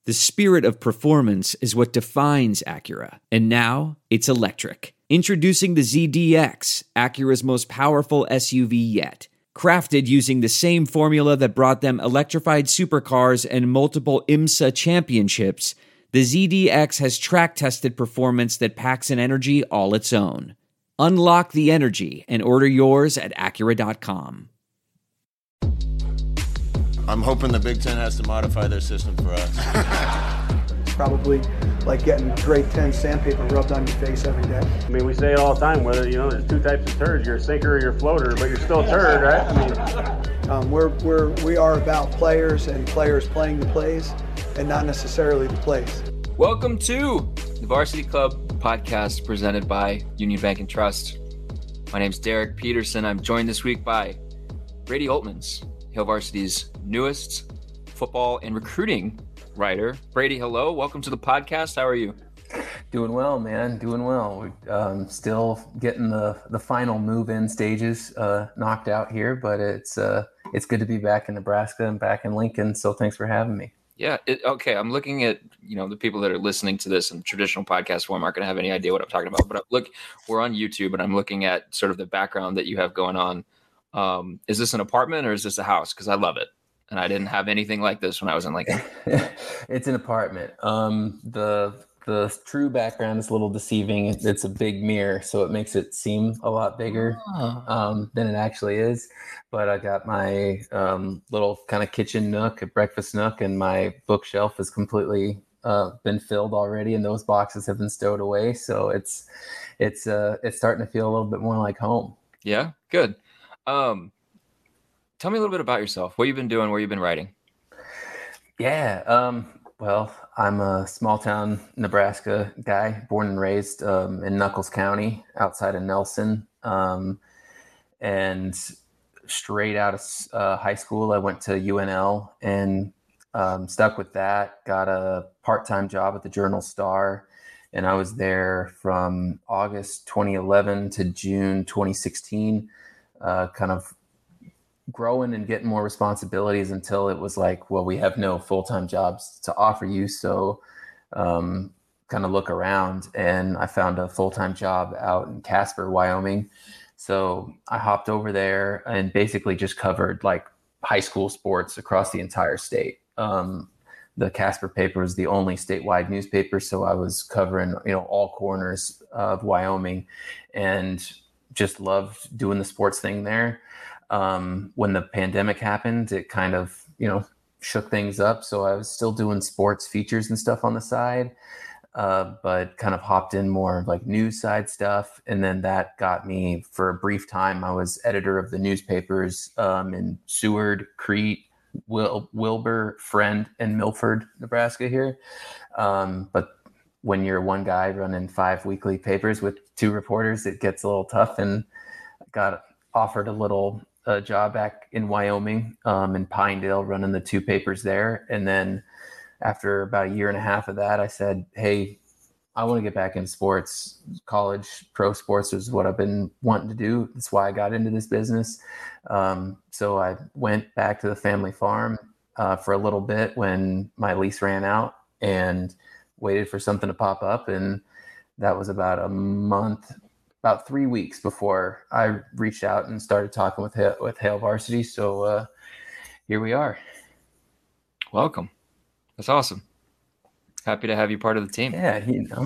The spirit of performance is what defines Acura. And now, it's electric. Introducing the ZDX, Acura's most powerful SUV yet. Crafted using the same formula that brought them electrified supercars and multiple IMSA championships, the ZDX has track-tested performance that packs an energy all its own. Unlock the energy and order yours at Acura.com. I'm hoping the Big Ten has to modify their system for us. Probably like getting grade 10 sandpaper rubbed on your face every day. I mean, we say it all the time, whether, there's two types of turds, you're a sinker or you're a floater, but you're still a turd, right? I mean, we are about players and players playing the plays and not necessarily the plays. Welcome to the Varsity Club podcast presented by Union Bank and Trust. My name's Derek Peterson. I'm joined this week by Brady Holtmans, Hail Varsity's newest football and recruiting writer. Brady, hello. Welcome to the podcast. How are you? Doing well, man. Doing well. We're still getting the final move-in stages knocked out here, but it's good to be back in Nebraska and back in Lincoln. So thanks for having me. Yeah. Okay. I'm looking at, the people that are listening to this in traditional podcast form aren't going to have any idea what I'm talking about. But look, we're on YouTube and I'm looking at sort of the background that you have going on. Is this an apartment or is this a house? Because I love it. And I didn't have anything like this when I was in Lincoln. It's an apartment. The true background is a little deceiving. It's a big mirror, so it makes it seem a lot bigger than it actually is. But I got my little kind of kitchen nook, a breakfast nook, and my bookshelf is completely been filled already, and those boxes have been stowed away. So it's starting to feel a little bit more like home. Yeah, good. Tell me a little bit about yourself, what you've been doing, where you've been writing. Yeah. Well, I'm a small town Nebraska guy, born and raised in Nuckolls County outside of Nelson. And straight out of high school, I went to UNL and stuck with that, got a part-time job at the Journal-Star. And I was there from August 2011 to June 2016, kind of growing and getting more responsibilities until it was like, well, we have no full-time jobs to offer you. So kind of look around, and I found a full-time job out in Casper, Wyoming. So I hopped over there and basically just covered like high school sports across the entire state. The Casper paper was the only statewide newspaper. So I was covering, all corners of Wyoming and just loved doing the sports thing there. When the pandemic happened, it kind of, shook things up. So I was still doing sports features and stuff on the side, but kind of hopped in more like news side stuff. And then that got me, for a brief time, I was editor of the newspapers in Seward, Crete, Wilbur, Friend, and Milford, Nebraska here. But when you're one guy running 5 weekly papers with 2 reporters, it gets a little tough, and got offered a job back in Wyoming, in Pinedale, running the 2 papers there. And then after about a year and a half of that, I said, hey, I want to get back into sports. College pro sports is what I've been wanting to do. That's why I got into this business. So I went back to the family farm for a little bit when my lease ran out, and waited for something to pop up. And that was about about 3 weeks before I reached out and started talking with Hail Varsity. So here we are. Welcome. That's awesome. Happy to have you part of the team. Yeah,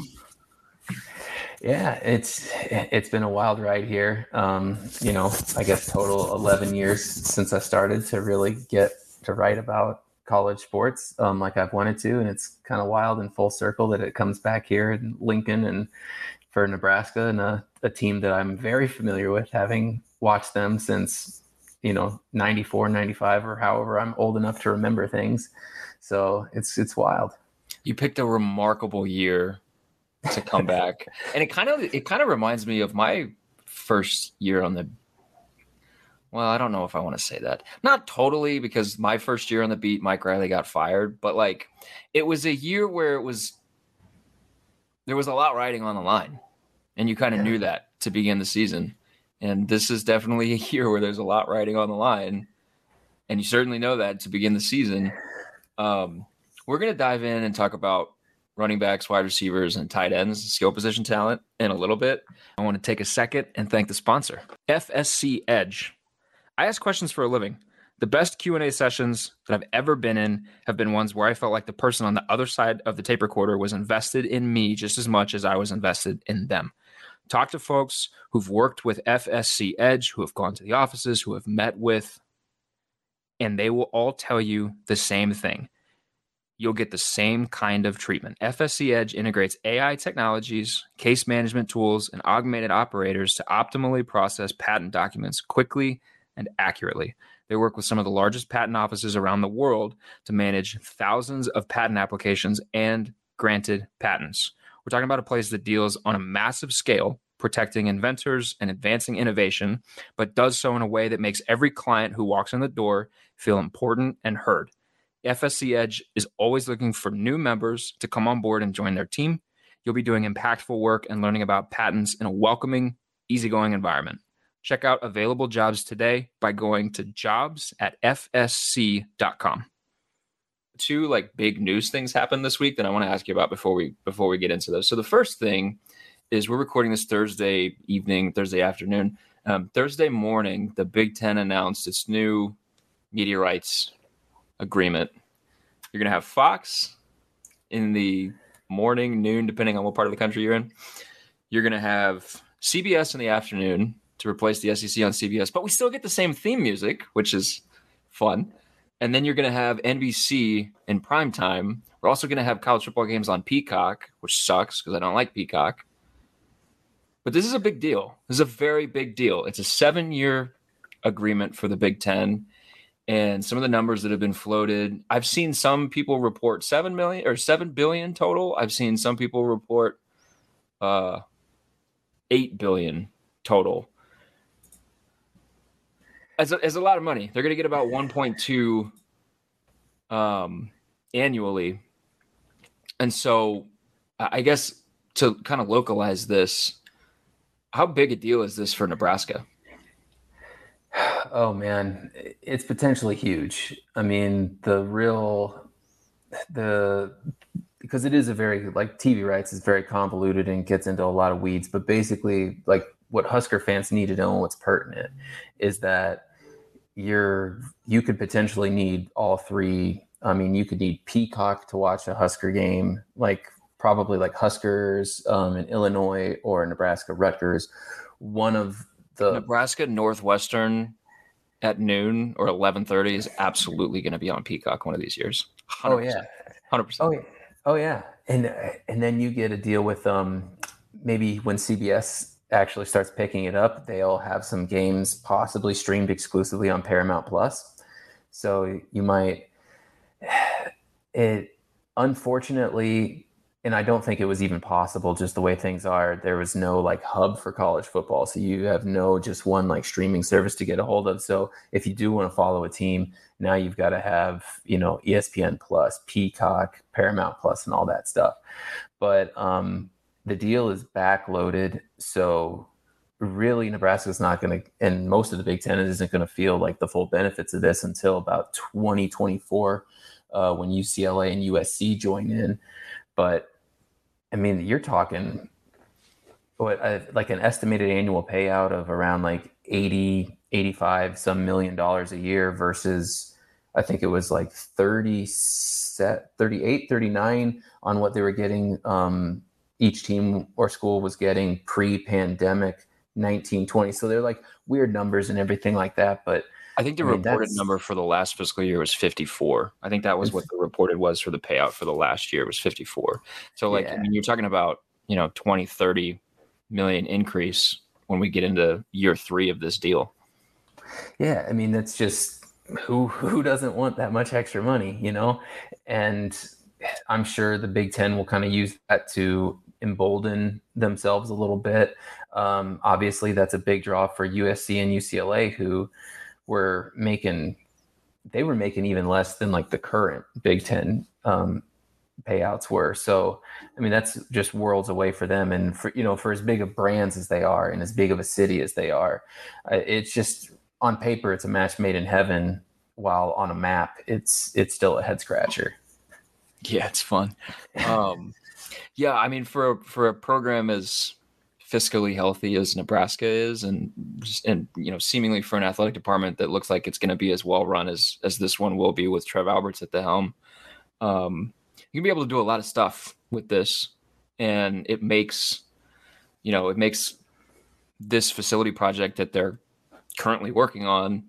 Yeah, it's been a wild ride here. I guess total 11 years since I started to really get to write about college sports like I've wanted to. And it's kind of wild and full circle that it comes back here in Lincoln and for Nebraska, and a team that I'm very familiar with, having watched them since, 94, 95, or however I'm old enough to remember things. So it's wild. You picked a remarkable year to come back. And it kind of reminds me of my first year on the, well, I don't know if I want to say that. Not totally, because my first year on the beat, Mike Riley got fired, but like it was a year where there was a lot riding on the line, and you kind of knew that to begin the season. And this is definitely a year where there's a lot riding on the line, and you certainly know that to begin the season. Where we're going to dive in and talk about running backs, wide receivers, and tight ends, skill position talent in a little bit. I want to take a second and thank the sponsor, FSC Edge. I ask questions for a living. The best Q&A sessions that I've ever been in have been ones where I felt like the person on the other side of the tape recorder was invested in me just as much as I was invested in them. Talk to folks who've worked with FSC Edge, who have gone to the offices, who have met with, and they will all tell you the same thing. You'll get the same kind of treatment. FSC Edge integrates AI technologies, case management tools, and augmented operators to optimally process patent documents quickly and accurately. They work with some of the largest patent offices around the world to manage thousands of patent applications and granted patents. We're talking about a place that deals on a massive scale, protecting inventors and advancing innovation, but does so in a way that makes every client who walks in the door feel important and heard. FSC Edge is always looking for new members to come on board and join their team. You'll be doing impactful work and learning about patents in a welcoming, easygoing environment. Check out available jobs today by going to jobs@fsc.com. Two big news things happened this week that I want to ask you about before we get into those. So the first thing is we're recording this Thursday afternoon. Thursday morning, the Big Ten announced its new media rights agreement. You're going to have Fox in the morning, noon, depending on what part of the country you're in. You're going to have CBS in the afternoon to replace the SEC on CBS, but we still get the same theme music, which is fun. And then you're going to have NBC in prime time. We're also going to have college football games on Peacock, which sucks because I don't like Peacock. But this is a big deal. This is a very big deal. It's a 7-year agreement for the Big Ten. And some of the numbers that have been floated, I've seen some people report 7 billion total. I've seen some people report 8 billion total. As a lot of money. They're going to get about 1.2 annually. And so I guess to kind of localize this, how big a deal is this for Nebraska? Oh man, it's potentially huge. I mean, because it is a very, TV rights is very convoluted and gets into a lot of weeds, but basically what Husker fans need to know and what's pertinent is that you could potentially need all three. I mean, you could need Peacock to watch a Husker game, probably Huskers in Illinois or Nebraska Rutgers. One of the Nebraska Northwestern at noon or 11:30 is absolutely going to be on Peacock one of these years. 100%. Oh yeah, 100%. Oh yeah, and then you get a deal with maybe when CBS actually starts picking it up, they'll have some games possibly streamed exclusively on Paramount Plus. So you might. It unfortunately. And I don't think it was even possible just the way things are. There was no hub for college football. So you have no just one streaming service to get a hold of. So if you do want to follow a team, now you've got to have, ESPN Plus, Peacock, Paramount Plus, and all that stuff. But the deal is backloaded. So really Nebraska's not going to, and most of the Big Ten isn't going to feel the full benefits of this until about 2024 when UCLA and USC join in. But I mean, you're talking an estimated annual payout of around 80, 85 some $1 million a year versus I think it was 38, 39 on what they were getting. Each team or school was getting pre-pandemic 19, 20. So they're weird numbers and everything like that. But I think the reported number for the last fiscal year was 54. I think that was what the reported was for the payout for the last year was 54. So I mean, you're talking about, 20, 30 million increase when we get into year 3 of this deal. Yeah. I mean, that's just who doesn't want that much extra money, and I'm sure the Big Ten will kind of use that to embolden themselves a little bit. Obviously that's a big draw for USC and UCLA who were making even less than the current Big Ten payouts were. So, I mean, that's just worlds away for them. And for as big of brands as they are and as big of a city as they are, it's just on paper, it's a match made in heaven, while on a map, it's still a head scratcher. Yeah, it's fun. Yeah, I mean, for a program as fiscally healthy as Nebraska is, and seemingly for an athletic department that looks like it's going to be as well run as this one will be with Trev Alberts at the helm, you can be able to do a lot of stuff with this, and it makes this facility project that they're currently working on,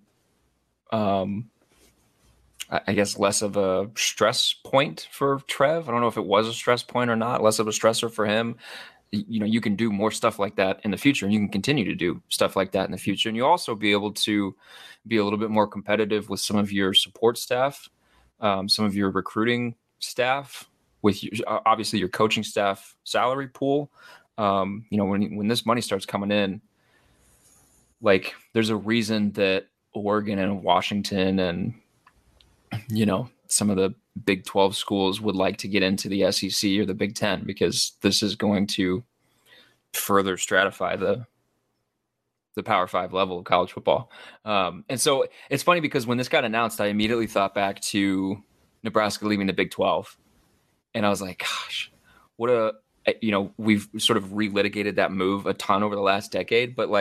I guess, less of a stress point for Trev. I don't know if it was a stress point or not, less of a stressor for him. You can do more stuff like that in the future, and you can continue to do stuff like that in the future. And you'll also be able to be a little bit more competitive with some of your support staff, some of your recruiting staff, with obviously your coaching staff salary pool. When this money starts coming in, like, there's a reason that Oregon and Washington and some of the Big 12 schools would like to get into the SEC or the Big 10, because this is going to further stratify the Power 5 level of college football. And so it's funny because when this got announced, I immediately thought back to Nebraska leaving the Big 12. And I was like, gosh, we've sort of relitigated that move a ton over the last decade, but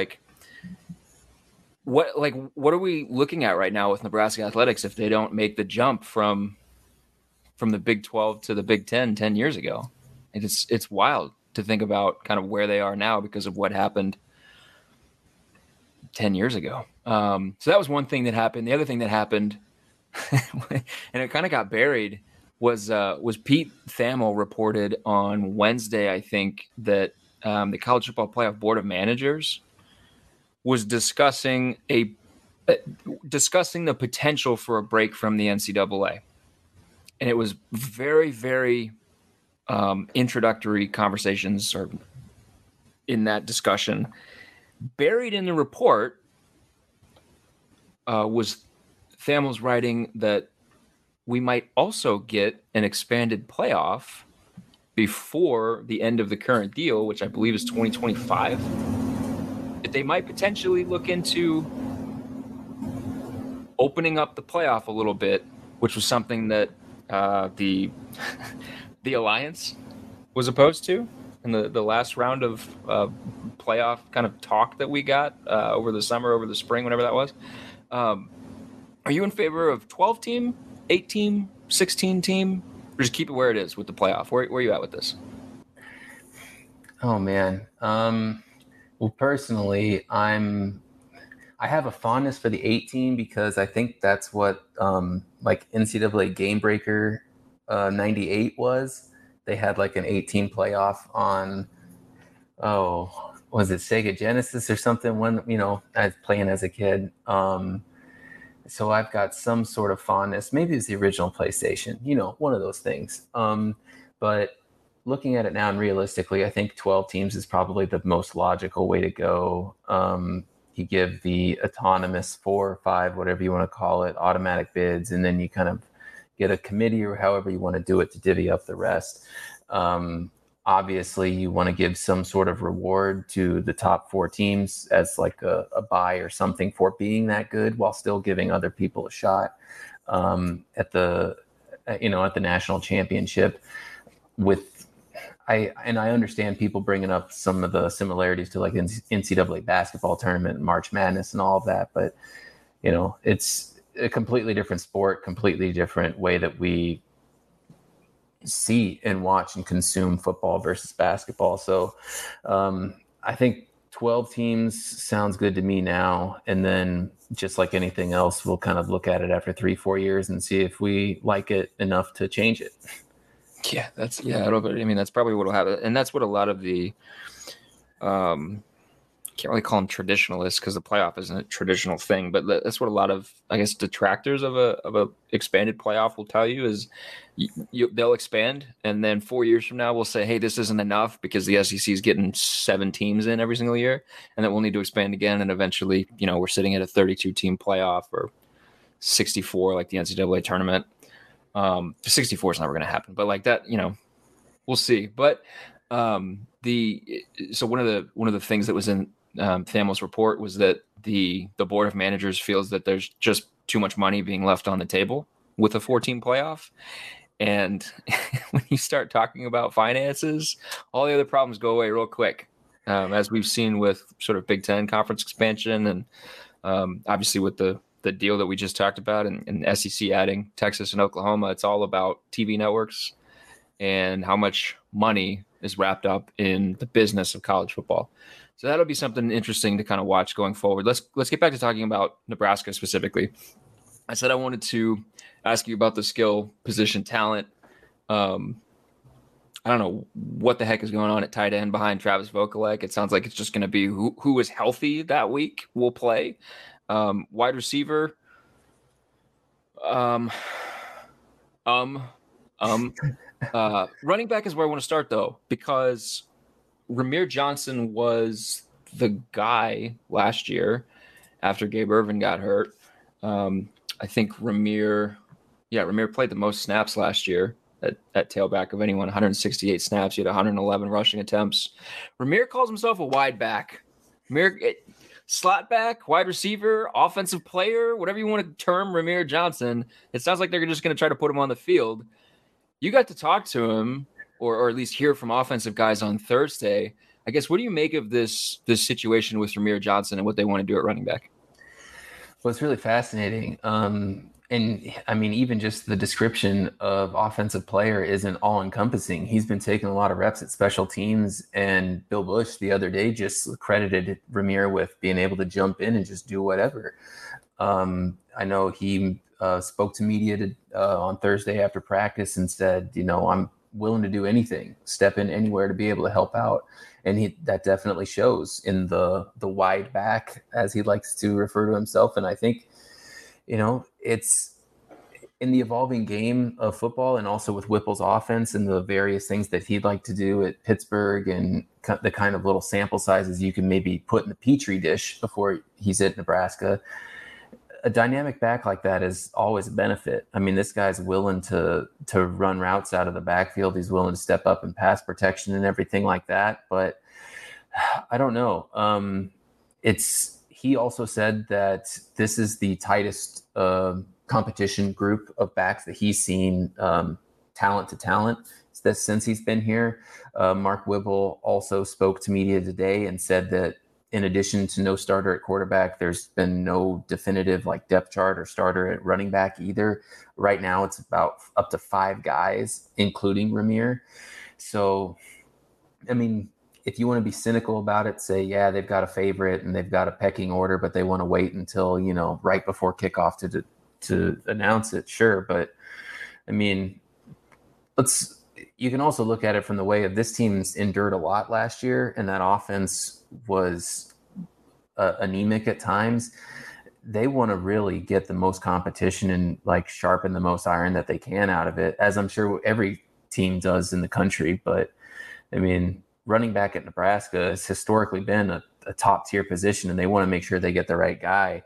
what are we looking at right now with Nebraska athletics if they don't make the jump from the Big 12 to the Big 10 10 years ago? And it's wild to think about kind of where they are now because of what happened 10 years ago. So that was one thing that happened. The other thing that happened, and it kind of got buried, was Pete Thamel reported on Wednesday, I think, that the College Football Playoff Board of Managers was discussing the potential for a break from the NCAA. And it was very, very introductory conversations or in that discussion. Buried in the report was Thamel's writing that we might also get an expanded playoff before the end of the current deal, which I believe is 2025. That they might potentially look into opening up the playoff a little bit, which was something that the Alliance was opposed to in the last round of playoff kind of talk that we got over the summer, over the spring, whenever that was. Are you in favor of 12-team, 8-team, 16-team, or just keep it where it is with the playoff? Where are you at with this? Oh, man. Well, personally, I have a fondness for the 8-team because I think that's what NCAA Game Breaker 98 was. They had an 8-team playoff on, was it Sega Genesis or something? When I was playing as a kid. So I've got some sort of fondness. Maybe it's the original PlayStation. One of those things. But looking at it now and realistically, I think 12 teams is probably the most logical way to go. You give the autonomous 4 or 5, whatever you want to call it, automatic bids, and then you kind of get a committee or however you want to do it to divvy up the rest. Obviously, you want to give some sort of reward to the top 4 teams as a buy or something for being that good, while still giving other people a shot at the national championship. I understand people bringing up some of the similarities to NCAA basketball tournament, March Madness, and all of that, but it's a completely different sport, completely different way that we see and watch and consume football versus basketball. So I think 12 teams sounds good to me now, and then just like anything else, we'll kind of look at it after 3-4 years and see if we like it enough to change it. Yeah, that's probably what will happen, and that's what a lot of the can't really call them traditionalists because the playoff isn't a traditional thing, but that's what a lot of, I guess, detractors of a expanded playoff will tell you is they'll expand, and then 4 years from now we'll say, hey, this isn't enough because the SEC is getting 7 teams in every single year, and then we'll need to expand again, and eventually, we're sitting at a 32-team playoff or 64 like the NCAA tournament. 64 is never going to happen, but like that, we'll see. But so one of the things that was in Thamel's report was that the board of managers feels that there's just too much money being left on the table with a 4-team playoff, And when you start talking about finances, all the other problems go away real quick, as we've seen with sort of Big Ten conference expansion and obviously with the deal that we just talked about and SEC adding Texas and Oklahoma. It's all about TV networks and how much money is wrapped up in the business of college football. So that'll be something interesting to kind of watch going forward. Let's get back to talking about Nebraska specifically. I said I wanted to ask you about the skill position talent. I don't know what the heck is going on at tight end behind Travis Vokalek. It sounds like it's just going to be who is healthy that week will play. Wide receiver. Running back is where I want to start though, because Rahmir Johnson was the guy last year after Gabe Ervin got hurt. I think Rahmir played the most snaps last year at tailback of anyone, 168 snaps. He had 111 rushing attempts. Rahmir calls himself a wide back. Slot back, wide receiver, offensive player, whatever you want to term Rahmir Johnson. It sounds like they're just going to try to put him on the field. You got to talk to him or at least hear from offensive guys on Thursday. I guess, what do you make of this situation with Rahmir Johnson and what they want to do at running back? Well, it's really fascinating. And I mean, even just the description of offensive player isn't all encompassing. He's been taking a lot of reps at special teams, and Bill Busch the other day just credited Rahmir with being able to jump in and just do whatever. I know he spoke to media on Thursday after practice and said, I'm willing to do anything, step in anywhere to be able to help out. And that definitely shows in the wide back, as he likes to refer to himself. And I think, it's in the evolving game of football, and also with Whipple's offense and the various things that he'd like to do at Pittsburgh and the kind of little sample sizes you can maybe put in the Petri dish before he's at Nebraska. A dynamic back like that is always a benefit. I mean, this guy's willing to run routes out of the backfield. He's willing to step up in pass protection and everything like that. But I don't know. He also said that this is the tightest competition group of backs that he's seen, talent to talent, since he's been here. Mark Whipple also spoke to media today and said that in addition to no starter at quarterback, there's been no definitive depth chart or starter at running back either. Right now, it's about up to 5 guys, including Rahmir. So, I mean, if you want to be cynical about it, say, yeah, they've got a favorite and they've got a pecking order, but they want to wait until, right before kickoff to announce it. Sure. But I mean, you can also look at it from the way of this team's endured a lot last year, and that offense was anemic at times. They want to really get the most competition and sharpen the most iron that they can out of it, as I'm sure every team does in the country. But I mean, running back at Nebraska has historically been a top tier position, and they want to make sure they get the right guy.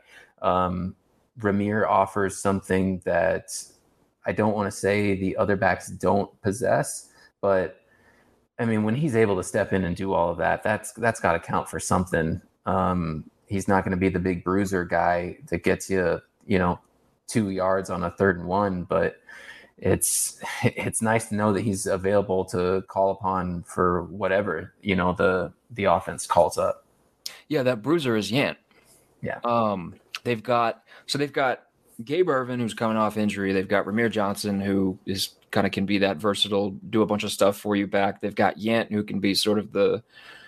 Rahmir offers something that I don't want to say the other backs don't possess, but I mean, when he's able to step in and do all of that, that's got to count for something. He's not going to be the big bruiser guy that gets you, 2 yards on a 3rd and 1, but it's nice to know that he's available to call upon for whatever, the offense calls up. Yeah, that bruiser is Yant. Yeah. They've got Gabe Ervin, who's coming off injury. They've got Rahmir Johnson, who is kind of can be that versatile, do a bunch of stuff for you back. They've got Yant, who can be sort of the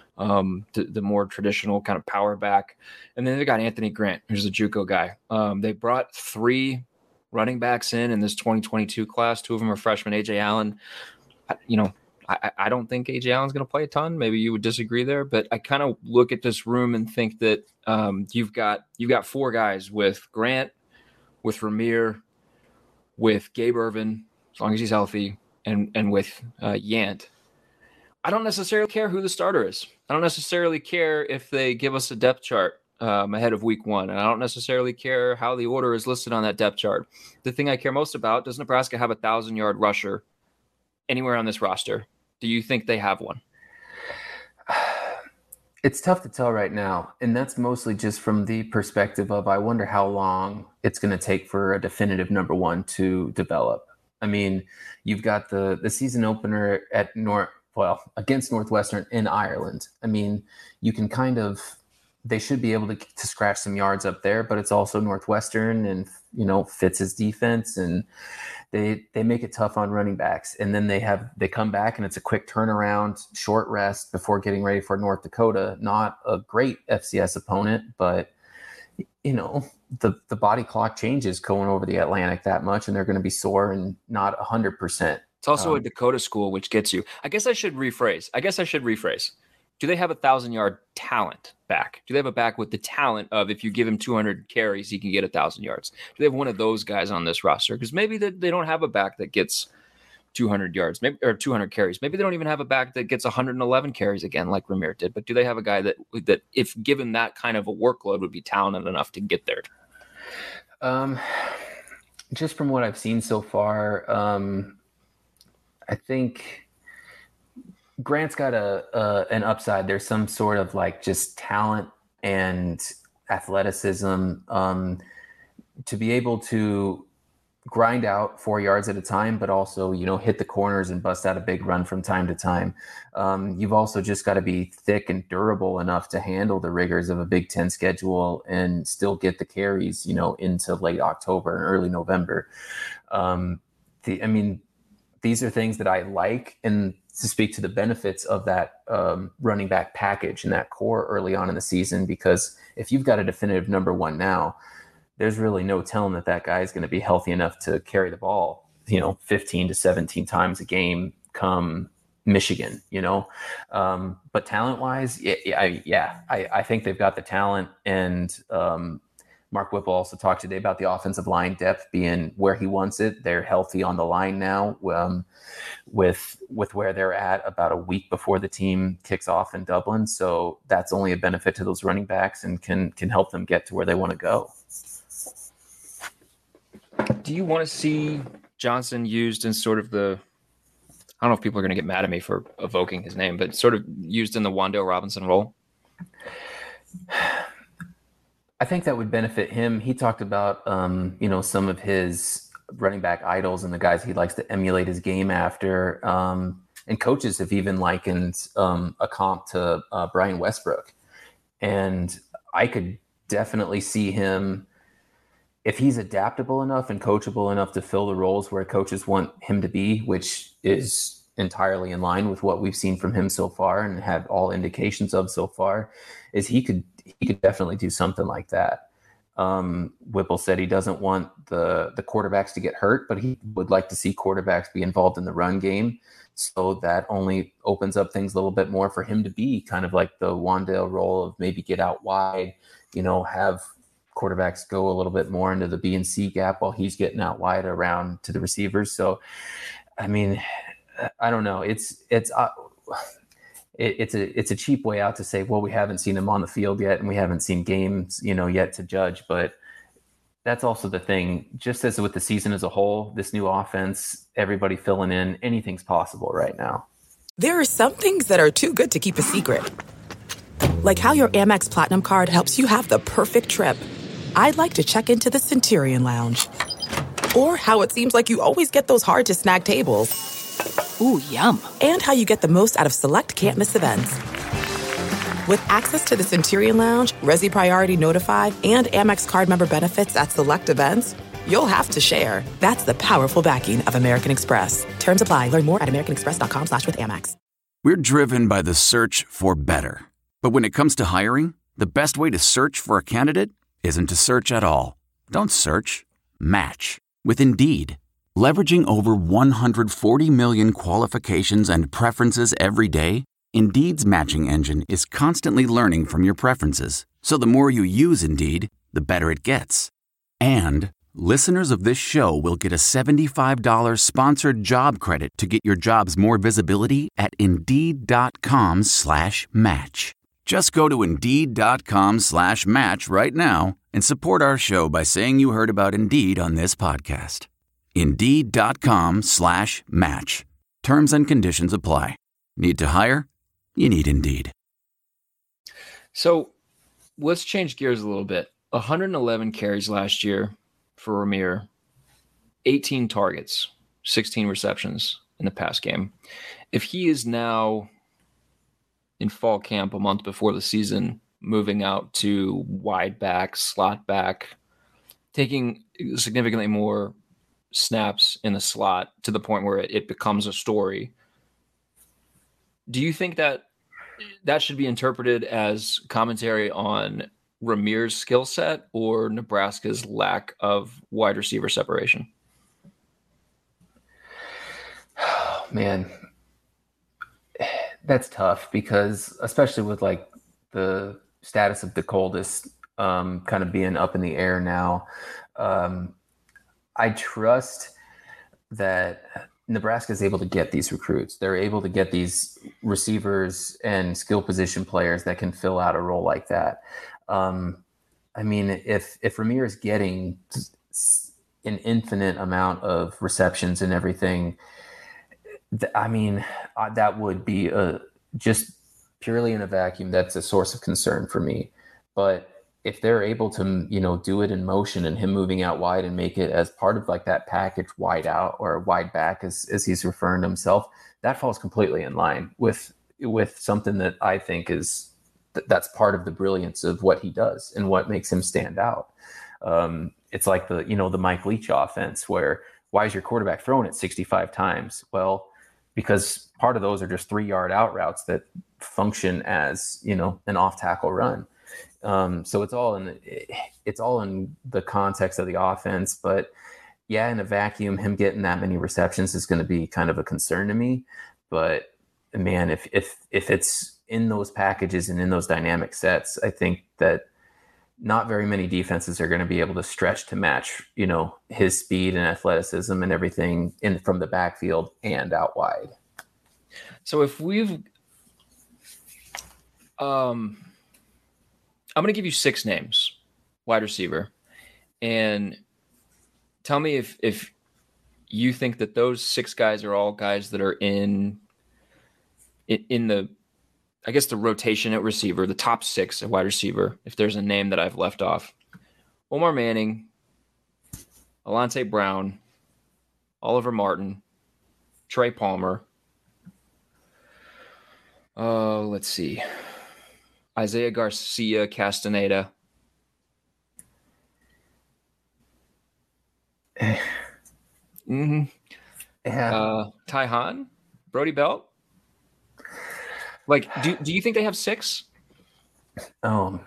more traditional kind of power back. And then they've got Anthony Grant, who's a JUCO guy. They brought 3 running backs in this 2022 class. 2 of them are freshmen. AJ Allen, I don't think AJ Allen's going to play a ton. Maybe you would disagree there, but I kind of look at this room and think that you've got 4 guys with Grant, with Rahmir, with Gabe Ervin, as long as he's healthy, and with Yant. I don't necessarily care who the starter is. I don't necessarily care if they give us a depth chart ahead of week 1. And I don't necessarily care how the order is listed on that depth chart. The thing I care most about, does Nebraska have a 1,000-yard rusher anywhere on this roster? Do you think they have one? It's tough to tell right now. And that's mostly just from the perspective of, I wonder how long it's going to take for a definitive number 1 to develop. I mean, you've got the season opener at against Northwestern in Ireland. I mean, you can they should be able to scratch some yards up there, but it's also Northwestern and, fits his defense, and they make it tough on running backs. And then they come back and it's a quick turnaround, short rest before getting ready for North Dakota. Not a great FCS opponent, but the body clock changes going over the Atlantic that much, and they're going to be sore and not 100%. It's also a Dakota school, which gets you. I guess I should rephrase. Do they have 1,000-yard talent back? Do they have a back with the talent of, if you give him 200 carries, he can get 1,000 yards? Do they have one of those guys on this roster? Because maybe they don't have a back that gets 200 yards, maybe, or 200 carries. Maybe they don't even have a back that gets 111 carries again, like Rahmir did. But do they have a guy that if given that kind of a workload, would be talented enough to get there? Just from what I've seen so far, I think Grant's got an upside. There's some sort of like just talent and athleticism to be able to grind out 4 yards at a time, but also, hit the corners and bust out a big run from time to time. You've also just got to be thick and durable enough to handle the rigors of a Big Ten schedule and still get the carries, into late October and early November. These are things that I like, and to speak to the benefits of that running back package and that core early on in the season, because if you've got a definitive number one now, there's really no telling that guy is going to be healthy enough to carry the ball, 15 to 17 times a game come Michigan, but talent wise, I think they've got the talent. And Mark Whipple also talked today about the offensive line depth being where he wants it. They're healthy on the line now, with where they're at about a week before the team kicks off in Dublin. So that's only a benefit to those running backs and can help them get to where they want to go. Do you want to see Johnson used in sort of I don't know if people are going to get mad at me for evoking his name, but sort of used in the Wan'Dale Robinson role? I think that would benefit him. He talked about, some of his running back idols and the guys he likes to emulate his game after. And coaches have even likened a comp to Brian Westbrook. And I could definitely see him, if he's adaptable enough and coachable enough to fill the roles where coaches want him to be, which is entirely in line with what we've seen from him so far and have all indications of so far, is he could definitely do something like that. Whipple said he doesn't want the quarterbacks to get hurt, but he would like to see quarterbacks be involved in the run game. So that only opens up things a little bit more for him to be kind of like the Wan'Dale role of maybe get out wide, have quarterbacks go a little bit more into the B and C gap while he's getting out wide around to the receivers. So, I mean, I don't know. It's a cheap way out to say, well, we haven't seen him on the field yet, and we haven't seen games, yet to judge. But that's also the thing. Just as with the season as a whole, this new offense, everybody filling in, anything's possible right now. There are some things that are too good to keep a secret, like how your Amex Platinum card helps you have the perfect trip. I'd like to check into the Centurion Lounge, or how it seems like you always get those hard-to-snag tables. Ooh, yum. And how you get the most out of select can't-miss events. With access to the Centurion Lounge, Resi Priority Notified, and Amex card member benefits at select events, you'll have to share. That's the powerful backing of American Express. Terms apply. Learn more at americanexpress.com/withAmex. We're driven by the search for better. But when it comes to hiring, the best way to search for a candidate isn't to search at all. Don't search. Match. With Indeed. Leveraging over 140 million qualifications and preferences every day, Indeed's matching engine is constantly learning from your preferences. So the more you use Indeed, the better it gets. And listeners of this show will get a $75 sponsored job credit to get your jobs more visibility at Indeed.com/match. Just go to Indeed.com/match right now and support our show by saying you heard about Indeed on this podcast. Indeed.com/match. Terms and conditions apply. Need to hire? You need Indeed. So let's change gears a little bit. 111 carries last year for Rahmir, 18 targets. 16 receptions in the past game. If he is now in fall camp a month before the season, moving out to wide back, slot back, taking significantly more snaps in the slot to the point where it becomes a story, do you think that should be interpreted as commentary on Rahmir's skill set or Nebraska's lack of wide receiver separation? Oh, man, that's tough because especially with like the status of the coldest kind of being up in the air now, I trust that Nebraska is able to get these recruits. They're able to get these receivers and skill position players that can fill out a role like that. I mean, if Rahmir is getting an infinite amount of receptions and everything, that would be just purely in a vacuum. That's a source of concern for me. But if they're able to, do it in motion and him moving out wide and make it as part of like that package wide out or wide back as he's referring to himself, that falls completely in line with something that I think is that's part of the brilliance of what he does and what makes him stand out. It's like the Mike Leach offense where why is your quarterback throwing it 65 times? Well, because part of those are just 3-yard out routes that function as, an off tackle run. So it's all in the context of the offense, but yeah, in a vacuum, him getting that many receptions is going to be kind of a concern to me. But man, if it's in those packages and in those dynamic sets, I think that not very many defenses are going to be able to stretch to match, his speed and athleticism and everything from the backfield and out wide. So if we've, I'm going to give you 6 names, wide receiver, and tell me if you think that those 6 guys are all guys that are in the, I guess, the rotation at receiver, the top 6 at wide receiver, if there's a name that I've left off. Omar Manning, Alante Brown, Oliver Martin, Trey Palmer. Let's see. Isaiah Garcia Castaneda. Mm-hmm. Yeah. Ty Hahn, Brody Belt. Like, do you think they have 6? I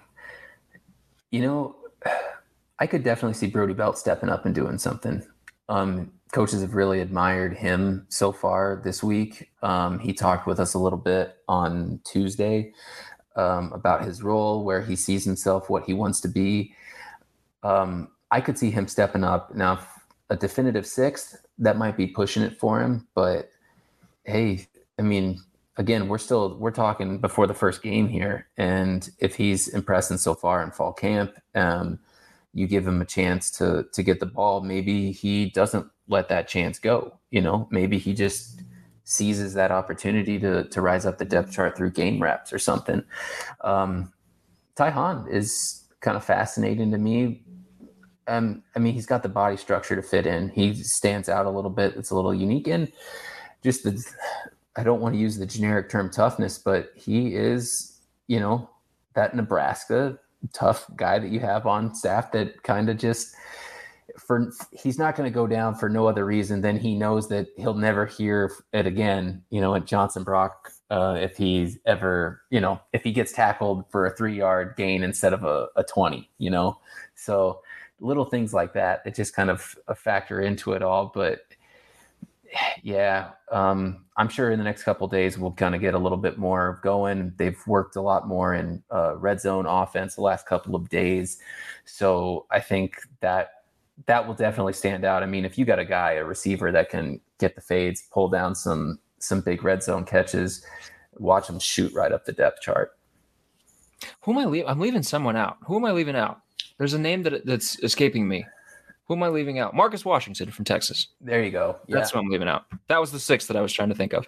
could definitely see Brody Belt stepping up and doing something. Coaches have really admired him so far this week. He talked with us a little bit on Tuesday about his role, where he sees himself, what he wants to be. I could see him stepping up. Now, a definitive 6th, that might be pushing it for him. But hey, I mean, again, we're talking before the first game here. And if he's impressing so far in fall camp, you give him a chance to get the ball. Maybe he doesn't let that chance go. Maybe he just seizes that opportunity to rise up the depth chart through game reps or something. Ty Hahn is kind of fascinating to me. He's got the body structure to fit in. He stands out a little bit. It's a little unique. And just I don't want to use the generic term toughness, but he is, that Nebraska tough guy that you have on staff that kind of just he's not going to go down for no other reason than he knows that he'll never hear it again, at Johnson Brock, if he's ever, if he gets tackled for a 3-yard gain instead of a 20, so little things like that just kind of factor into it all. But yeah, I'm sure in the next couple of days we'll kind of get a little bit more going. They've worked a lot more in red zone offense the last couple of days. So I think that will definitely stand out. I mean, if you got a receiver that can get the fades, pull down some big red zone catches, watch him shoot right up the depth chart. Who am I leaving? I'm leaving someone out. Who am I leaving out? There's a name that's escaping me. Who am I leaving out? Marcus Washington from Texas. There you go. Yeah. That's what I'm leaving out. That was the 6th that I was trying to think of.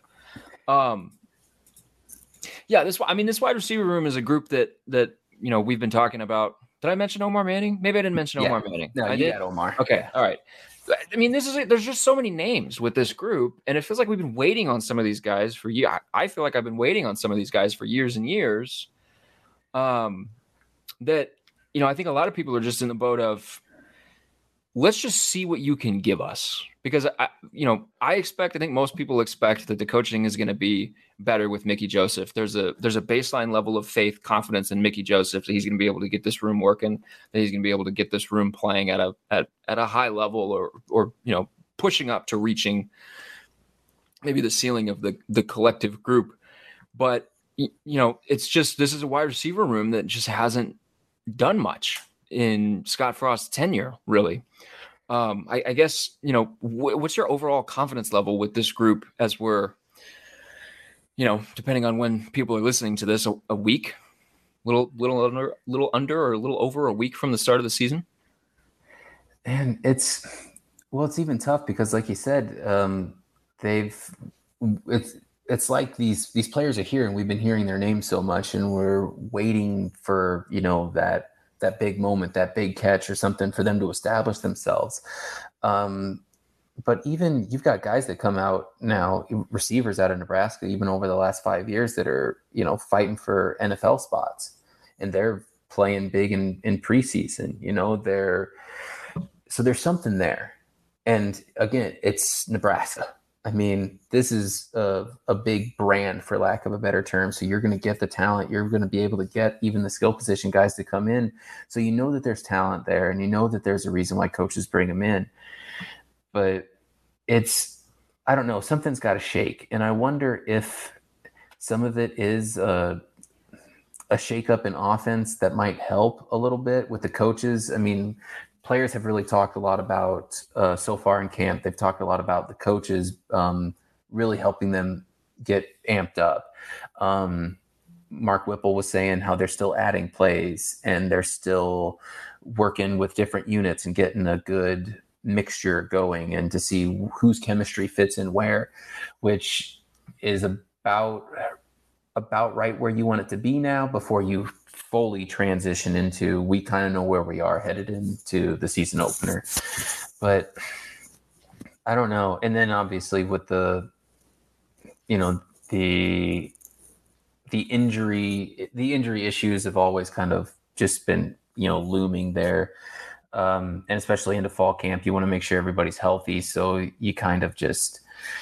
This wide receiver room is a group that we've been talking about. Did I mention Omar Manning? Maybe I didn't mention Omar Manning. No, I you did. got Omar. Okay, all right. I mean, there's just so many names with this group, and it feels like we've been waiting on some of these guys for years. I feel like I've been waiting on some of these guys for years and years. That, I think a lot of people are just in the boat of, let's just see what you can give us. Because I think most people expect that the coaching is going to be better with Mickey Joseph. There's a baseline level of faith, confidence in Mickey Joseph that he's going to be able to get this room working, that he's going to be able to get this room playing at a high level, or pushing up to reaching maybe the ceiling of the collective group. But it's just, this is a wide receiver room that just hasn't done much in Scott Frost's tenure, really. I guess, what's your overall confidence level with this group as we're, depending on when people are listening to this, a week, little under or a little over a week from the start of the season? And it's even tough because, like you said, it's like these players are here and we've been hearing their names so much, and we're waiting for, that big moment, that big catch or something for them to establish themselves. But even you've got guys that come out now, receivers out of Nebraska, even over the last 5 years, that are, fighting for NFL spots, and they're playing big in preseason, so there's something there. And again, it's Nebraska. I mean, this is a big brand, for lack of a better term. So you're going to get the talent. You're going to be able to get even the skill position guys to come in. So that there's talent there, and that there's a reason why coaches bring them in. But I don't know, something's got to shake. And I wonder if some of it is a shakeup in offense that might help a little bit with the coaches. I mean, players have really talked a lot about so far in camp. They've talked a lot about the coaches really helping them get amped up. Mark Whipple was saying how they're still adding plays and they're still working with different units and getting a good mixture going, and to see whose chemistry fits in where, which is about right where you want it to be now before you fully transition into, we kind of know where we are headed into the season opener. But I don't know. And then obviously with the injury issues have always kind of just been, looming there. And especially into fall camp, you want to make sure everybody's healthy. So you kind of just,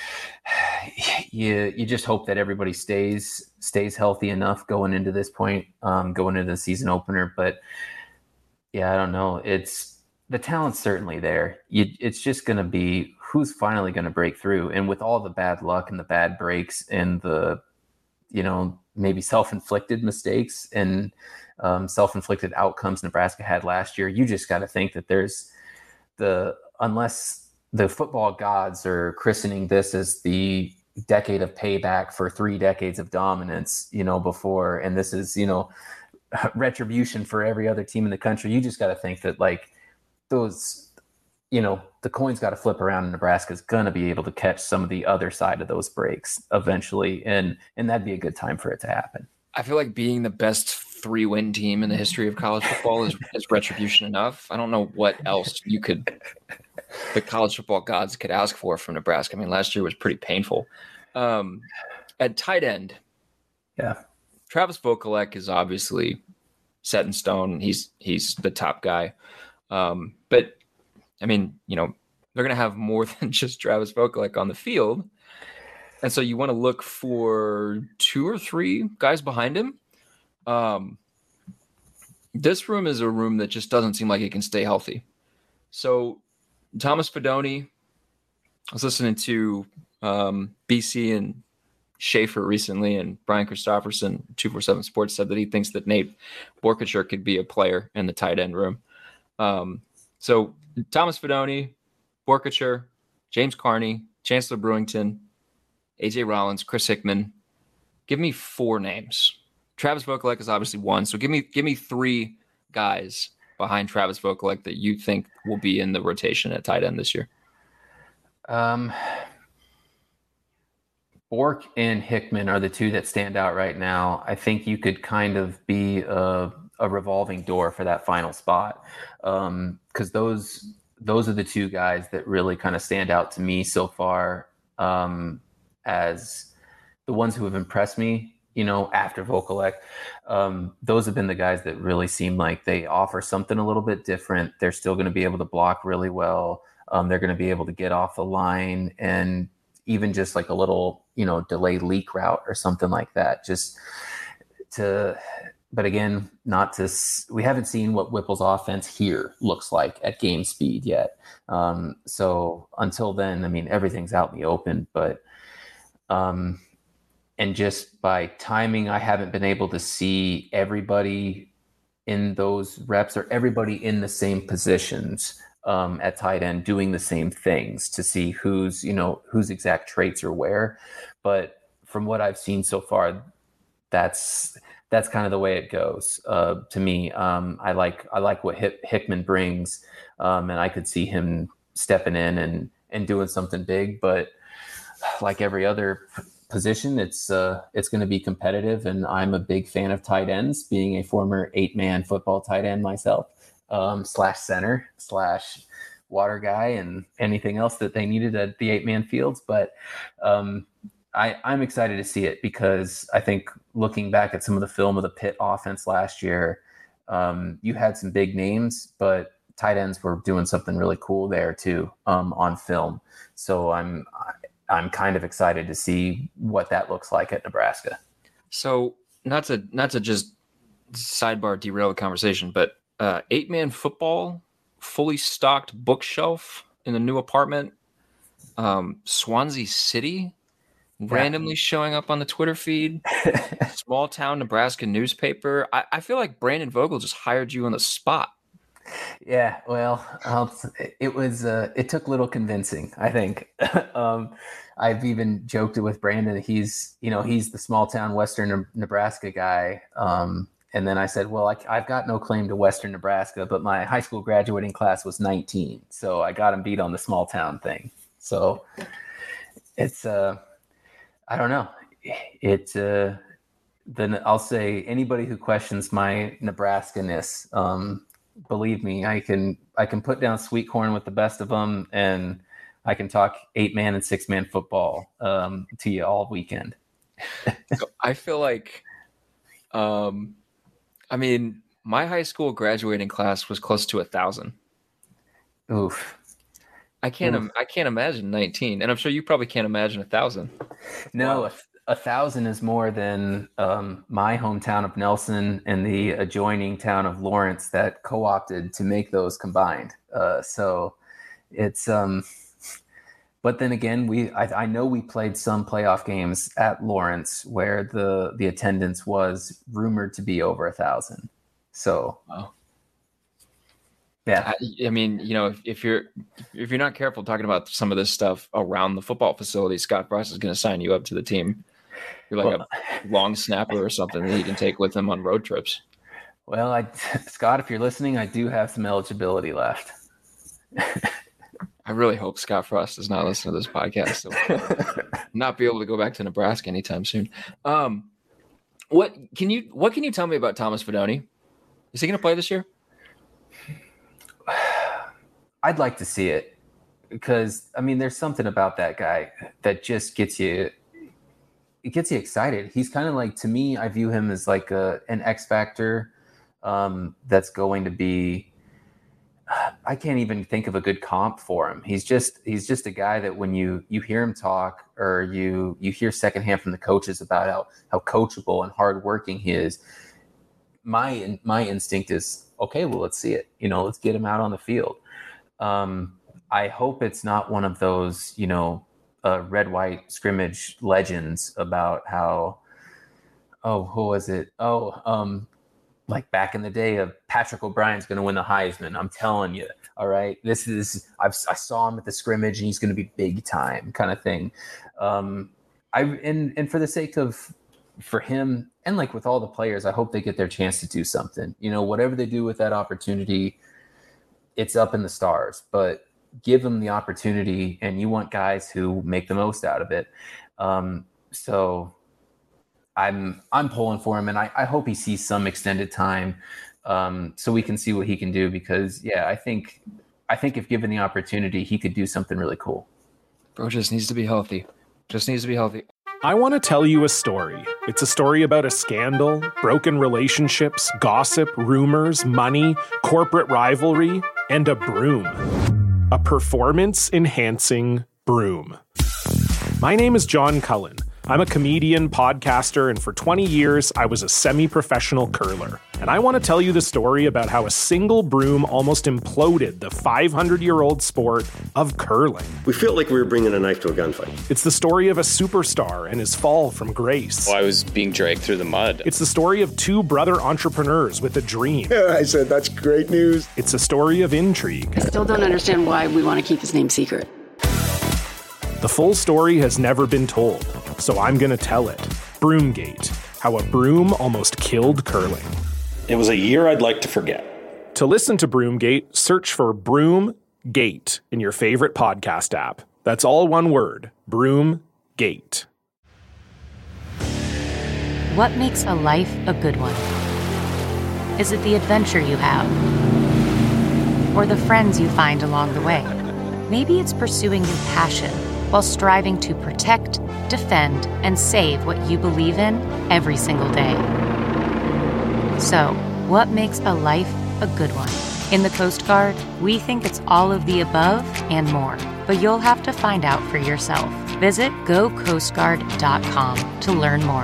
you just hope that everybody stays healthy enough going into this point, going into the season opener. But yeah, I don't know. The talent's certainly there. It's just going to be who's finally going to break through. And with all the bad luck and the bad breaks and the, maybe self-inflicted mistakes and self-inflicted outcomes Nebraska had last year, you just got to think that unless the football gods are christening this as the decade of payback for 3 decades of dominance, before, and this is, retribution for every other team in the country. You just got to think that those, the coin's got to flip around, and Nebraska's going to be able to catch some of the other side of those breaks eventually. And that'd be a good time for it to happen. I feel like being the best 3-win team in the history of college football is retribution enough. I don't know what else the college football gods could ask for from Nebraska. I mean, last year was pretty painful. At tight end, yeah, Travis Vokolek is obviously set in stone. He's the top guy. But I mean, they're going to have more than just Travis Vokolek on the field. And so you want to look for 2 or 3 guys behind him. This room is a room that just doesn't seem like it can stay healthy. So Thomas Fidone, I was listening to BC and Schaefer recently, and Brian Christopherson, 247 Sports, said that he thinks that Nate Borkacher could be a player in the tight end room. So Thomas Fidone, Borkacher, James Carney, Chancellor Brewington, AJ Rollins, Chris Hickman. Give me 4 names. Travis Vokolek is obviously one. So give me 3 guys behind Travis Vokolek that you think will be in the rotation at tight end this year. Bork and Hickman are the 2 that stand out right now. I think you could kind of be a revolving door for that final spot, because those those are the two guys that really kind of stand out to me so far, as the ones who have impressed me, after Vokalek. Those have been the guys that really seem like they offer something a little bit different. They're still going to be able to block really well. They're going to be able to get off the line, and even just like a little, delay leak route or something like that, but again, we haven't seen what Whipple's offense here looks like at game speed yet. So until then, I mean, everything's out in the open, but, and just by timing, I haven't been able to see everybody in those reps or everybody in the same positions at tight end doing the same things to see whose exact traits are where. But from what I've seen so far, that's kind of the way it goes to me. I like what Hickman brings, and I could see him stepping in and doing something big. But like every other position, it's going to be competitive, and I'm a big fan of tight ends, being a former 8-man football tight end myself, /center /water guy, and anything else that they needed at the 8-man fields. But I'm excited to see it, because I think looking back at some of the film of the Pitt offense last year, you had some big names, but tight ends were doing something really cool there too, on film. So I'm kind of excited to see what that looks like at Nebraska. So not to just sidebar derail the conversation, but 8-man football, fully stocked bookshelf in the new apartment, Swansea City. Randomly showing up on the Twitter feed, small town Nebraska newspaper. I feel like Brandon Vogel just hired you on the spot. Yeah, well, it took little convincing, I think. I've even joked it with Brandon. He's the small town Western Nebraska guy. And then I said, well, I've got no claim to Western Nebraska, but my high school graduating class was 19. So I got him beat on the small town thing. So it's, I don't know. Then I'll say anybody who questions my Nebraska-ness, believe me, I can put down sweet corn with the best of them, and I can talk 8-man and 6-man football to you all weekend. So I feel like, my high school graduating class was close to 1,000. Oof. I can't imagine 19, and I'm sure you probably can't imagine 1,000. No, Wow. 1,000 is more than my hometown of Nelson and the adjoining town of Lawrence that co-opted to make those combined. So it's, but then again, I know we played some playoff games at Lawrence where the attendance was rumored to be over 1,000. So. Wow. Yeah, I mean, if you're not careful talking about some of this stuff around the football facility, Scott Frost is going to sign you up to the team. You're like a long snapper or something that he can take with him on road trips. Well, Scott, if you're listening, I do have some eligibility left. I really hope Scott Frost does not listen to this podcast, so not be able to go back to Nebraska anytime soon. What can you tell me about Thomas Fidone? Is he going to play this year? I'd like to see it, because there's something about that guy that just gets you excited. He's kind of like, to me, I view him as like an X factor that's going to be, I can't even think of a good comp for him. He's just a guy that when you hear him talk, or you hear secondhand from the coaches about how coachable and hardworking he is, my instinct is, okay, well, let's see it. Let's get him out on the field. I hope it's not one of those, red-white scrimmage legends about how, who was it? Like back in the day of Patrick O'Brien's going to win the Heisman. I'm telling you. All right. I saw him at the scrimmage and he's going to be big time kind of thing. And for the sake of, for him, and like with all the players, I hope they get their chance to do something. Whatever they do with that opportunity, it's up in the stars, but give them the opportunity, and you want guys who make the most out of it. So I'm pulling for him, and I hope he sees some extended time, so we can see what he can do, because I think I think if given the opportunity, he could do something really cool. Bro just needs to be healthy. Just needs to be healthy. I want to tell you a story. It's a story about a scandal, broken relationships, gossip, rumors, money, corporate rivalry, and a broom. A performance-enhancing broom. My name is John Cullen. I'm a comedian, podcaster, and for 20 years, I was a semi-professional curler. And I want to tell you the story about how a single broom almost imploded the 500-year-old sport of curling. We felt like we were bringing a knife to a gunfight. It's the story of a superstar and his fall from grace. Well, I was being dragged through the mud. It's the story of two brother entrepreneurs with a dream. I said, that's great news. It's a story of intrigue. I still don't understand why we want to keep his name secret. The full story has never been told, so I'm going to tell it. Broomgate, how a broom almost killed curling. It was a year I'd like to forget. To listen to Broomgate, search for Broomgate in your favorite podcast app. That's all one word, Broomgate. What makes a life a good one? Is it the adventure you have? Or the friends you find along the way? Maybe it's pursuing your passion while striving to protect, defend, and save what you believe in every single day. So, what makes a life a good one? In the Coast Guard, we think it's all of the above and more, but you'll have to find out for yourself. Visit gocoastguard.com to learn more.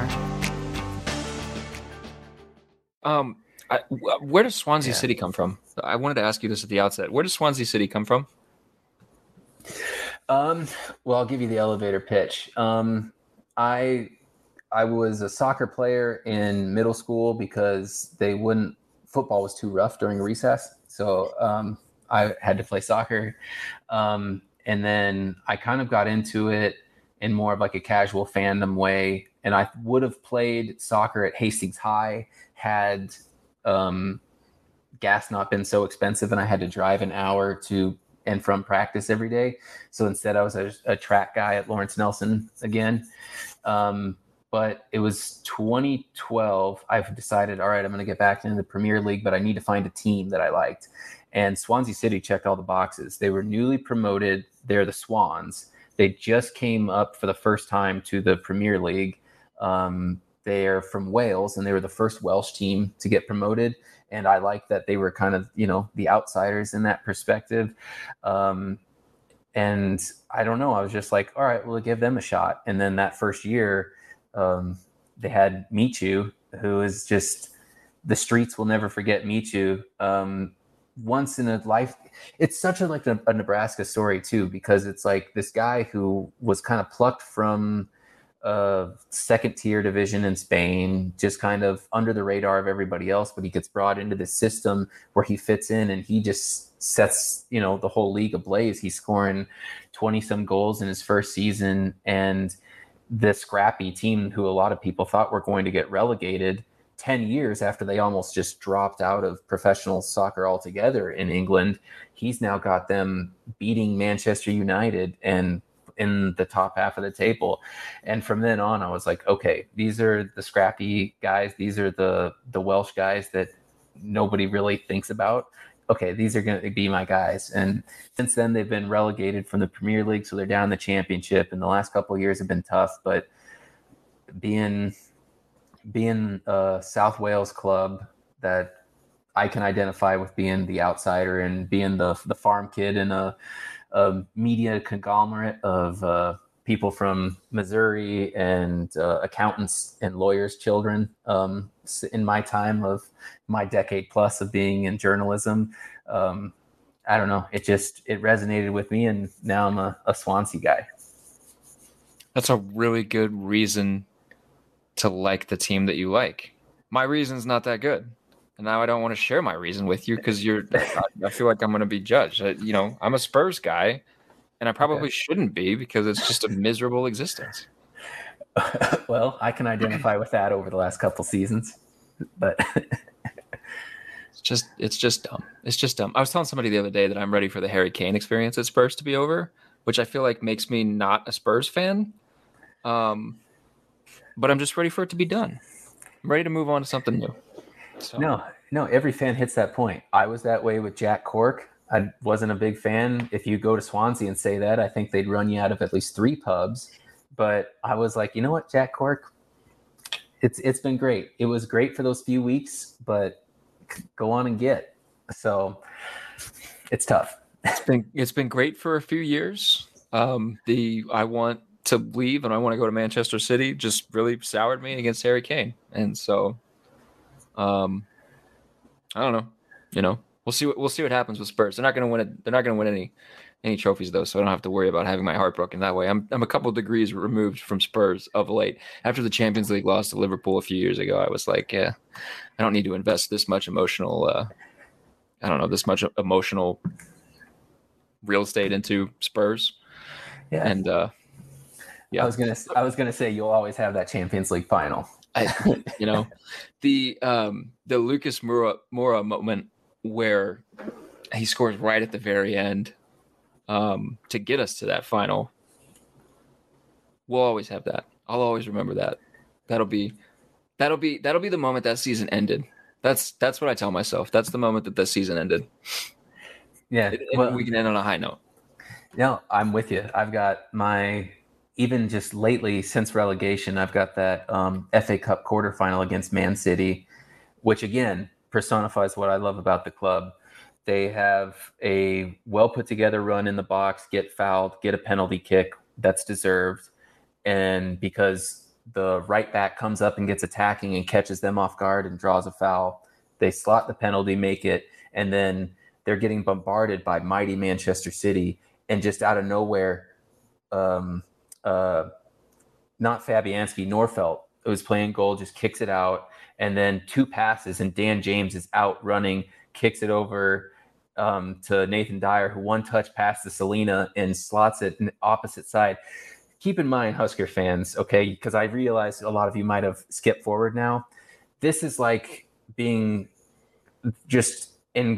Where does Swansea City come from? I wanted to ask you this at the outset. Where does Swansea City come from? Well, I'll give you the elevator pitch. I was a soccer player in middle school because football was too rough during recess. So I had to play soccer. And then I kind of got into it in more of like a casual fandom way. And I would have played soccer at Hastings High had gas not been so expensive and I had to drive an hour to and from practice every day. So instead I was a track guy at Lawrence Nelson again. But it was 2012. I've decided, all right, I'm going to get back into the Premier League, but I need to find a team that I liked. And Swansea City checked all the boxes. They were newly promoted. They're the Swans. They just came up for the first time to the Premier League. They are from Wales, and they were the first Welsh team to get promoted. And I like that they were kind of, the outsiders in that perspective. And I don't know, I was just like, all right, we'll give them a shot. And then that first year, they had Michu, who is just, the streets will never forget Michu. Once in a life, it's such a Nebraska story too, because it's like this guy who was kind of plucked from second tier division in Spain, just kind of under the radar of everybody else, but he gets brought into this system where he fits in and he just sets, the whole league ablaze. He's scoring 20 some goals in his first season, and the scrappy team who a lot of people thought were going to get relegated 10 years after they almost just dropped out of professional soccer altogether in England, he's now got them beating Manchester United and in the top half of the table. And from then on, I was like, okay, these are the scrappy guys. These are the Welsh guys that nobody really thinks about. Okay, these are going to be my guys. And since then, they've been relegated from the Premier League, so they're down in the Championship. And the last couple of years have been tough, but being a South Wales club that I can identify with being the outsider and being the farm kid in a media conglomerate of people from Missouri and accountants and lawyers' children in my time of my decade plus of being in journalism. I don't know. It resonated with me, and now I'm a Swansea guy. That's a really good reason to like the team that you like. My reason's not that good. And now I don't want to share my reason with you because I feel like I'm going to be judged. I'm a Spurs guy, and I probably shouldn't be because it's just a miserable existence. Well, I can identify with that over the last couple seasons, but it's just dumb. It's just dumb. I was telling somebody the other day that I'm ready for the Harry Kane experience at Spurs to be over, which I feel like makes me not a Spurs fan. But I'm just ready for it to be done. I'm ready to move on to something new. So. No, every fan hits that point. I was that way with Jack Cork I wasn't a big fan. If you go to Swansea and say that, I think they'd run you out of at least 3 pubs. But I was like, you know what, Jack Cork, it's been great. It was great for those few weeks, but go on and get. So it's tough. It's been great for a few years. I want to leave and I want to go to Manchester City just really soured me against Harry Kane. And so I don't know. You know, we'll see what happens with Spurs. They're not going to win it. They're not going to win any trophies though, so I don't have to worry about having my heart broken that way. I'm a couple of degrees removed from Spurs of late. After the Champions League loss to Liverpool a few years ago, I was like, yeah, I don't need to invest this much emotional real estate into Spurs. Yeah. And yeah, I was gonna say you'll always have that Champions League final. The Lucas Moura moment where he scores right at the very end to get us to that final. We'll always have that. I'll always remember that. That'll be the moment that season ended. That's what I tell myself. That's the moment that the season ended. Yeah, we can end on a high note. No, I'm with you. I've got even just lately since relegation, I've got that FA Cup quarterfinal against Man City, which again personifies what I love about the club. They have a well put together run in the box, get fouled, get a penalty kick that's deserved. And because the right back comes up and gets attacking and catches them off guard and draws a foul, they slot the penalty, make it, and then they're getting bombarded by mighty Manchester City. And just out of nowhere, not Fabianski, Norfelt, who was playing goal, just kicks it out. And then 2 passes, and Dan James is out running, kicks it over to Nathan Dyer, who one touch past to Selena and slots it in the opposite side. Keep in mind, Husker fans, okay, because I realize a lot of you might have skipped forward now. This is like being just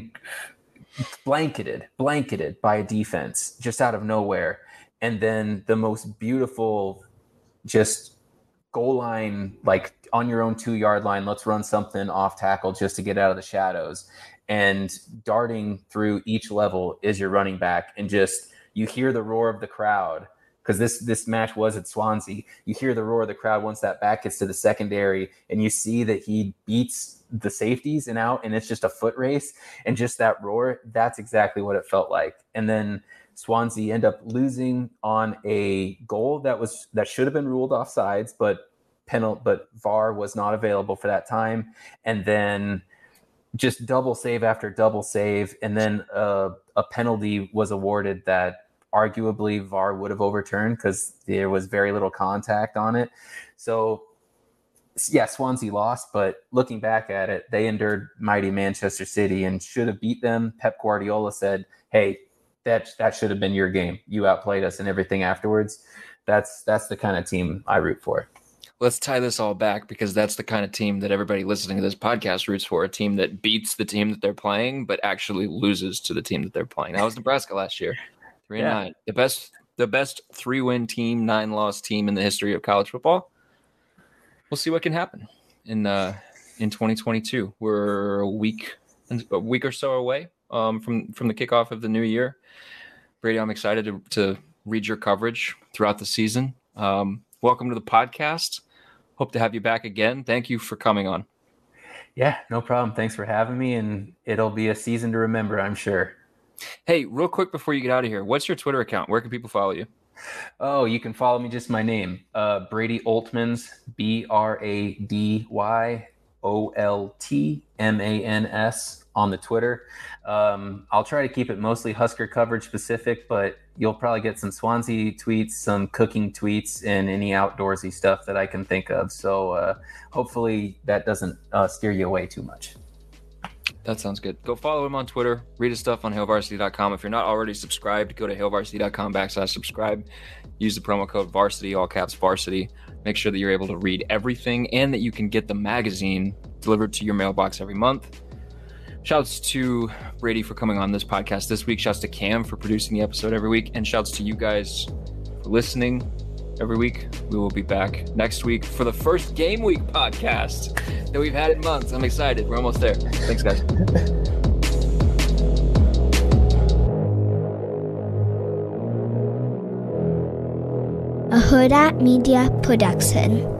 blanketed by a defense just out of nowhere. And then the most beautiful just goal line, like on your own 2-yard line, let's run something off tackle just to get out of the shadows. And darting through each level is your running back. And just, you hear the roar of the crowd, because this match was at Swansea. You hear the roar of the crowd once that back gets to the secondary, and you see that he beats the safeties and out, and it's just a foot race. And just that roar, that's exactly what it felt like. And then Swansea end up losing on a goal that should have been ruled offsides, but VAR was not available for that time. And then just double save after double save, and then a penalty was awarded that arguably VAR would have overturned because there was very little contact on it. So yeah, Swansea lost, but looking back at it, they endured mighty Manchester City and should have beat them. Pep Guardiola said, hey, that should have been your game. You outplayed us and everything afterwards. That's the kind of team I root for. Let's tie this all back, because that's the kind of team that everybody listening to this podcast roots for, a team that beats the team that they're playing, but actually loses to the team that they're playing. That was Nebraska last year, 3-9. The best 3-win team, 9-loss team in the history of college football. We'll see what can happen in 2022. We're a week or so away from the kickoff of the new year. Brady, I'm excited to read your coverage throughout the season. Welcome to the podcast. Hope to have you back again. Thank you for coming on. Yeah, no problem. Thanks for having me, and it'll be a season to remember, I'm sure. Hey, real quick before you get out of here, what's your Twitter account? Where can people follow you? Oh, you can follow me, just my name, Brady Oltmans, BradyOltmans on the Twitter. I'll try to keep it mostly Husker coverage specific, but you'll probably get some Swansea tweets, some cooking tweets, and any outdoorsy stuff that I can think of. So hopefully that doesn't steer you away too much. That sounds good. Go follow him on Twitter. Read his stuff on HailVarsity.com. If you're not already subscribed, go to HailVarsity.com/subscribe. Use the promo code Varsity, all caps Varsity. Make sure that you're able to read everything and that you can get the magazine delivered to your mailbox every month. Shouts to Brady for coming on this podcast this week. Shouts to Cam for producing the episode every week. And shouts to you guys for listening every week. We will be back next week for the first game week podcast that we've had in months. I'm excited. We're almost there. Thanks, guys. a Huda Media Production.